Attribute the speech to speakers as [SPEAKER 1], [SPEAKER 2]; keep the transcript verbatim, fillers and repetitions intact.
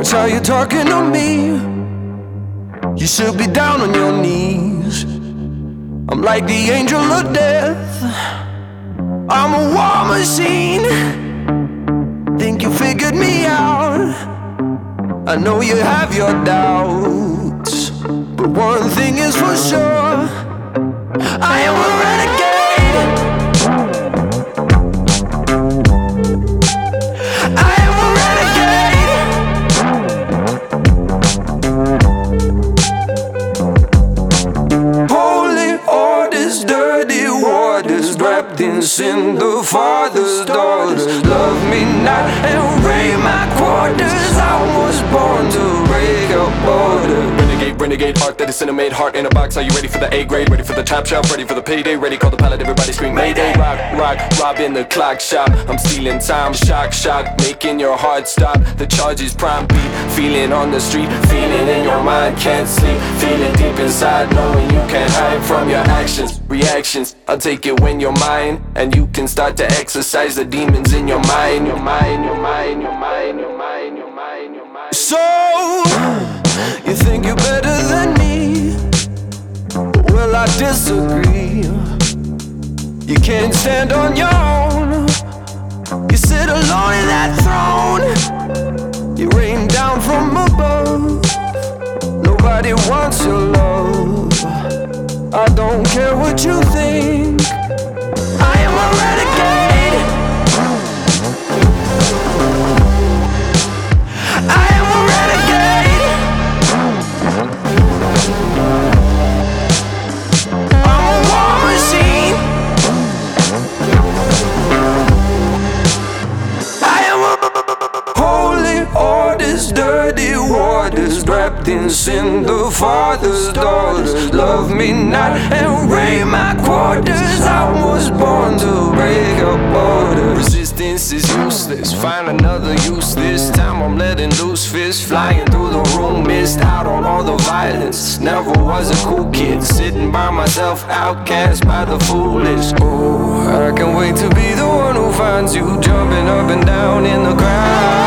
[SPEAKER 1] Watch how you're talking to me. You should be down on your knees. I'm like the angel of death. I'm a war machine. Think you figured me out. I know you have your doubts, but one thing is for sure, I am a renegade. I am a renegade. Holy orders, dirty waters, wrapped in sin, the father's daughters. Love me not and raid my quarters. I was born to break a border.
[SPEAKER 2] Renegade, renegade, heart that is cinema-made. Heart in a box, are you ready for the A grade? Ready for the top shelf, ready for the payday? Ready, call the pilot, everybody scream Mayday. Rock, rock, robbing the clock shop. I'm stealing time, shock, shock, making your heart stop. The charge is prime beat, feeling on the street, feeling in your mind, can't sleep. Feeling deep inside, knowing you can't hide from your actions, reactions. I'll take it when you're mine, and you can start to exercise the demons in your mind. Your mind, your mind, your mind, your mind, your mind, your mind.
[SPEAKER 1] So, you think you're better than me? Well, I disagree. You can't stand on your own. You sit alone in that throne. You rain down from above. Nobody wants your love. I don't care what you think. I am a renegade. I am a renegade. I'm a war machine. I am a holy orders, dirty waters, wrapped in sin, the father's daughters. Love me not and raid my quarters. I was born to break a border. Resistance is useless, find another use. This time I'm letting loose fists, flying through the room, missed out on all the violence. Never was a cool kid, sitting by myself, outcast by the foolish. Oh, I can't wait to be the one who finds you jumping up and down in the crowd.